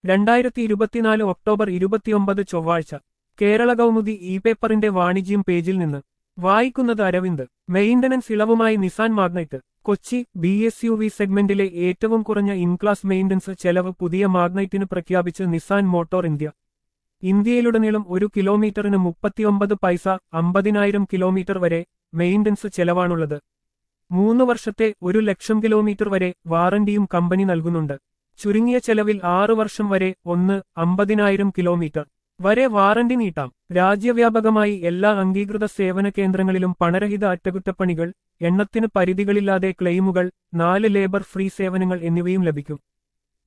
2024 October 29 ചൊവ്വാഴ്ച Kerala Kaumudi E പേപ്പറിന്റെ വാണിജ്യം പേജിൽ നിന്ന് വായിക്കുന്നത് അരവിന്ദ്. മെയിന്റനൻസ് ഇളവുമായി നിസാൻ മാഗ്നൈറ്റ്. കൊച്ചി BSUV സെഗ്മെന്റിലെ ഏറ്റവും കുറഞ്ഞ ഇൻക്ലാസ് മെയിന്റനൻസ് ചെലവ് പുതിയ മാഗ്നൈറ്റിന് പ്രഖ്യാപിച്ച് നിസാൻ മോട്ടോർ ഇന്ത്യ. ഇന്ത്യയിലുടനീളം 1 കിലോമീറ്ററിന് 39 പൈസ 50,000 കിലോമീറ്റർ വരെ മെയിന്റനൻസ് ചെലവാണുള്ളത്. 3 വർഷത്തെ 1,00,000 കിലോമീറ്റർ വരെ വാറന്റിയും കമ്പനി നൽകുന്നുണ്ട്. ചുരുങ്ങിയ ചെലവിൽ 6 വർഷം വരെ 50,000 കിലോമീറ്റർ വരെ വാറന്റി നീട്ടാം. രാജ്യവ്യാപകമായി എല്ലാ അംഗീകൃത സേവന കേന്ദ്രങ്ങളിലും പണരഹിത അറ്റകുറ്റപ്പണികൾ, എണ്ണത്തിന് പരിധികളില്ലാതെ ക്ലെയിമുകൾ, 4 ലേബർ ഫ്രീ സേവനങ്ങൾ എന്നിവയും ലഭിക്കും.